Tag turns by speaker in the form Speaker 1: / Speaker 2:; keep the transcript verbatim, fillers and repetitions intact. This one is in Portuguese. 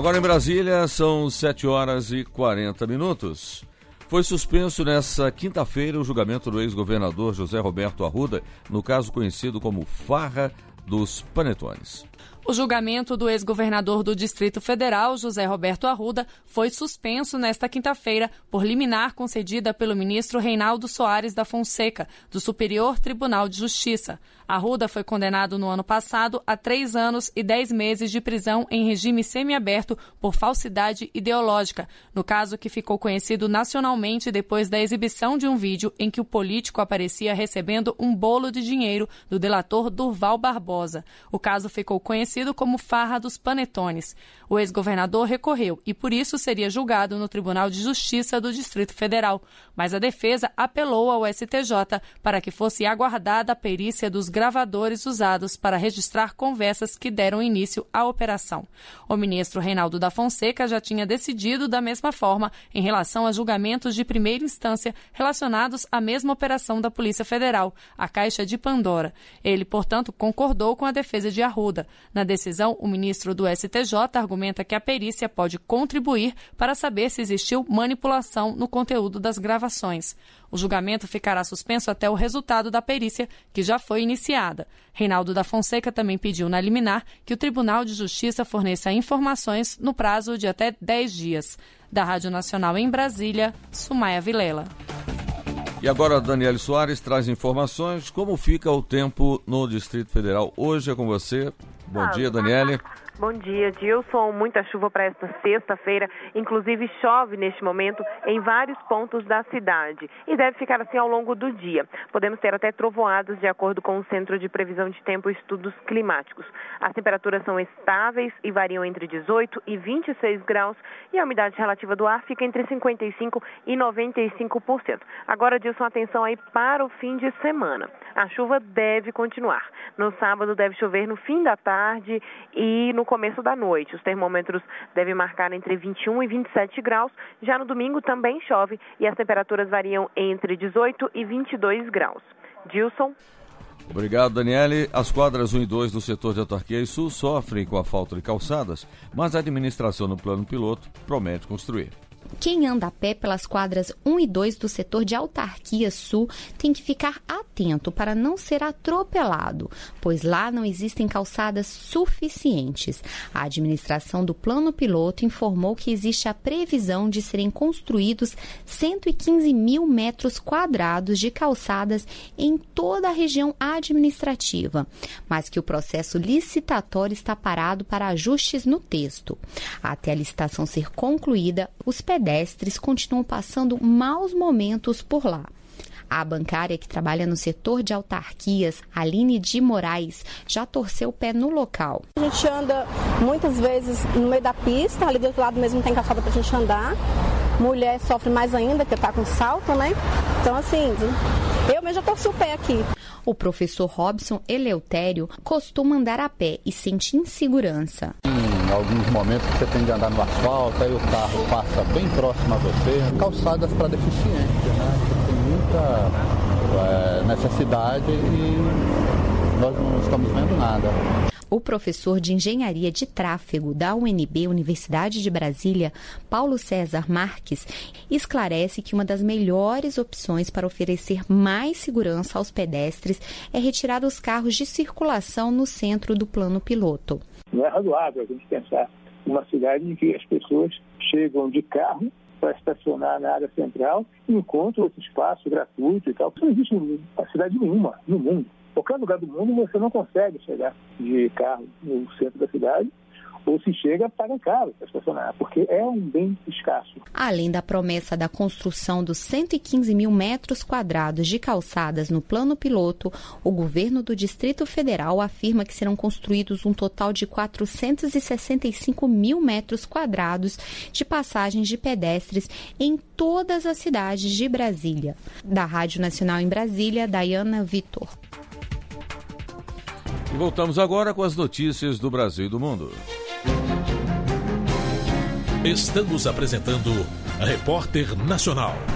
Speaker 1: Agora em Brasília são sete horas e quarenta minutos. Foi suspenso nesta quinta-feira o julgamento do ex-governador José Roberto Arruda, no caso conhecido como Farra dos Panetones.
Speaker 2: O julgamento do ex-governador do Distrito Federal, José Roberto Arruda, foi suspenso nesta quinta-feira por liminar concedida pelo ministro Reinaldo Soares da Fonseca, do Superior Tribunal de Justiça. Arruda foi condenado no ano passado a três anos e dez meses de prisão em regime semiaberto por falsidade ideológica, no caso que ficou conhecido nacionalmente depois da exibição de um vídeo em que o político aparecia recebendo um bolo de dinheiro do delator Durval Barbosa. O caso ficou conhecido como Farra dos Panetones. O ex-governador recorreu e, por isso, seria julgado no Tribunal de Justiça do Distrito Federal. Mas a defesa apelou ao S T J para que fosse aguardada a perícia dos gravadores usados para registrar conversas que deram início à operação. O ministro Reinaldo da Fonseca já tinha decidido da mesma forma em relação a julgamentos de primeira instância relacionados à mesma operação da Polícia Federal, a Caixa de Pandora. Ele, portanto, concordou com a defesa de Arruda. Na decisão, o ministro do S T J argumenta que a perícia pode contribuir para saber se existiu manipulação no conteúdo das gravações. O julgamento ficará suspenso até o resultado da perícia, que já foi iniciada. Reinaldo da Fonseca também pediu na liminar que o Tribunal de Justiça forneça informações no prazo de até dez dias. Da Rádio Nacional em Brasília, Sumaia Vilela.
Speaker 1: E agora a Daniele Soares traz informações. Como fica o tempo no Distrito Federal? Hoje é com você. Bom ah, dia, Daniele.
Speaker 3: Bom dia, Dilson. Muita chuva para esta sexta-feira. Inclusive, chove neste momento em vários pontos da cidade. E deve ficar assim ao longo do dia. Podemos ter até trovoadas, de acordo com o Centro de Previsão de Tempo e Estudos Climáticos. As temperaturas são estáveis e variam entre dezoito e vinte e seis graus. E a umidade relativa do ar fica entre cinquenta e cinco por cento e noventa e cinco por cento. Agora, Dilson, atenção aí para o fim de semana. A chuva deve continuar. No sábado deve chover no fim da tarde e no começo da noite. Os termômetros devem marcar entre vinte e um e vinte e sete graus. Já no domingo também chove e as temperaturas variam entre dezoito e vinte e dois graus. Dilson.
Speaker 1: Obrigado, Daniele. As quadras um e dois do setor de Autarquia e Sul sofrem com a falta de calçadas, mas a administração no plano piloto promete construir.
Speaker 4: Quem anda a pé pelas quadras um e dois do setor de Autarquia Sul tem que ficar atento para não ser atropelado, pois lá não existem calçadas suficientes. A administração do plano piloto informou que existe a previsão de serem construídos cento e quinze mil metros quadrados de calçadas em toda a região administrativa, mas que o processo licitatório está parado para ajustes no texto. Até a licitação ser concluída, os pedestres continuam passando maus momentos por lá. A bancária que trabalha no setor de autarquias, Aline de Moraes, já torceu o pé no local.
Speaker 5: A gente anda muitas vezes no meio da pista, ali do outro lado mesmo tem calçada para a gente andar. Mulher sofre mais ainda, porque está com salto, né? Então, assim, eu mesmo já torci o pé aqui.
Speaker 4: O professor Robson Eleutério costuma andar a pé e sente insegurança.
Speaker 6: Em alguns momentos você tem de andar no asfalto, aí o carro passa bem próximo a você. Calçadas para deficiente, né? Tem muita é, necessidade e nós não estamos vendo nada.
Speaker 4: O professor de Engenharia de Tráfego da U N B, Universidade de Brasília, Paulo César Marques, esclarece que uma das melhores opções para oferecer mais segurança aos pedestres é retirar os carros de circulação no centro do plano piloto.
Speaker 7: Não é razoável a gente pensar numa cidade em que as pessoas chegam de carro para estacionar na área central e encontram esse espaço gratuito e tal. Isso não existe em cidade nenhuma no mundo. Qualquer lugar do mundo você não consegue chegar de carro no centro da cidade, ou se chega, paga caro para estacionar, porque é um bem escasso.
Speaker 4: Além da promessa da construção dos cento e quinze mil metros quadrados de calçadas no plano piloto, o governo do Distrito Federal afirma que serão construídos um total de quatrocentos e sessenta e cinco mil metros quadrados de passagens de pedestres em todas as cidades de Brasília. Da Rádio Nacional em Brasília, Dayana Vitor.
Speaker 1: E voltamos agora com as notícias do Brasil e do mundo.
Speaker 8: Estamos apresentando Repórter Nacional,